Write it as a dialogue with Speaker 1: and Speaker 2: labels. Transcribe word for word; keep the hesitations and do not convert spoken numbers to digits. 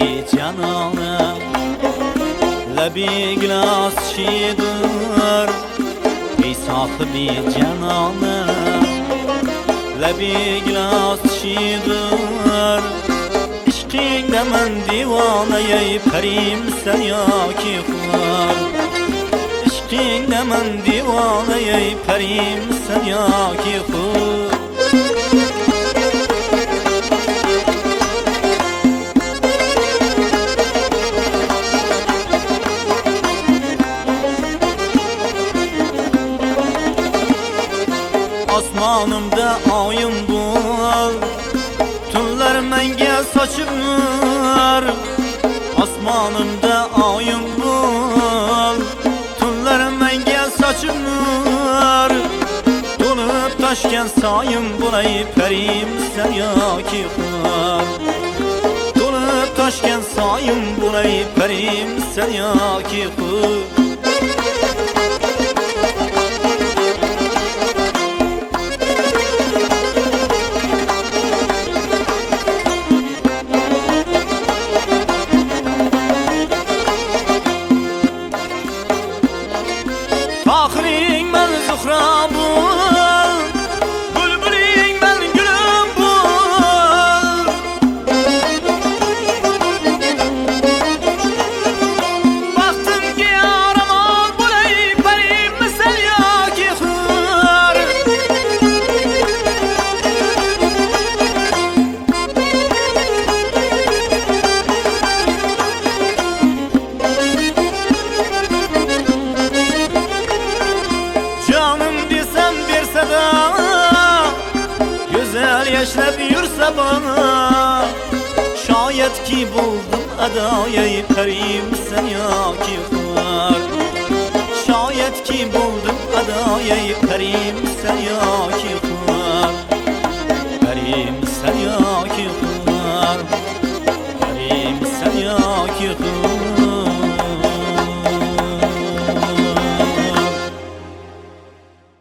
Speaker 1: بی جانانم لبی گلاس شیدر ای صاحبی جانانم لبی گلاس شیدر عشقین de من دیوانه ای پریم sen ya ki خور عشقین de من دیوانه ای پریم sen ya ki خور Osmanımda ayım bul Tünler menge saçımlar Osmanımda ayım bul Tünler menge saçımlar Dolup taşken sayım bulay perim sen ya ki xur Dolup taşken sayım bulay perim sen ya ki xur Fakhring ben zuhra bul Bülbülün ben gülüm bul Baktım ki araman bulay perim sen ya ki xur Canım desem verse de Güzel yaşlar yürse bana Şayet ki buldum adayı perim sen ya ki xur Şayet ki buldum adayı perim sen ya ki xur Perim sen ya ki xur